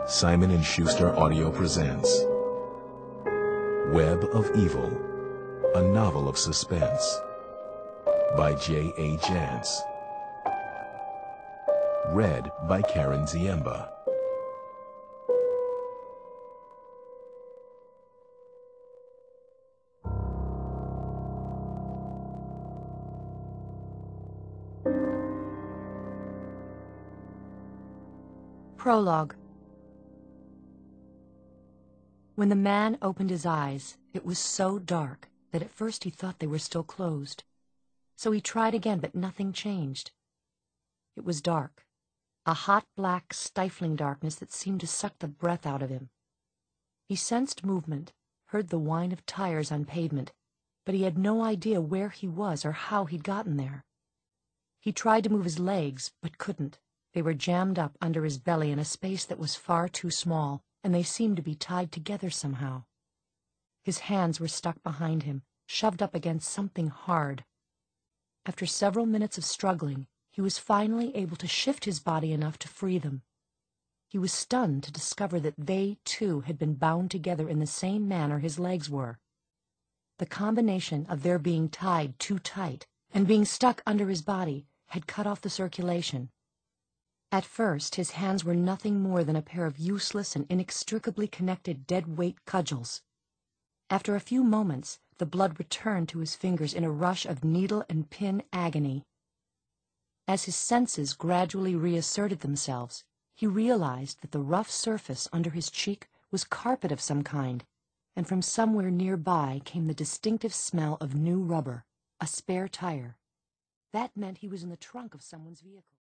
Simon & Schuster Audio presents Web of Evil, a novel of suspense by J.A. Jantz. Read by Karen Ziemba. Prologue. When the man opened his eyes, it was so dark that at first he thought they were still closed. So he tried again, but nothing changed. It was dark, a hot, black, stifling darkness that seemed to suck the breath out of him. He sensed movement, heard the whine of tires on pavement, but he had no idea where he was or how he'd gotten there. He tried to move his legs, but couldn't. They were jammed up under his belly in a space that was far too small, and they seemed to be tied together somehow. His hands were stuck behind him, shoved up against something hard. After several minutes of struggling, he was finally able to shift his body enough to free them. He was stunned to discover that they, too, had been bound together in the same manner his legs were. The combination of their being tied too tight and being stuck under his body had cut off the circulation. At first, his hands were nothing more than a pair of useless and inextricably connected dead-weight cudgels. After a few moments, the blood returned to his fingers in a rush of needle and pin agony. As his senses gradually reasserted themselves, he realized that the rough surface under his cheek was carpet of some kind, and from somewhere nearby came the distinctive smell of new rubber, a spare tire. That meant he was in the trunk of someone's vehicle.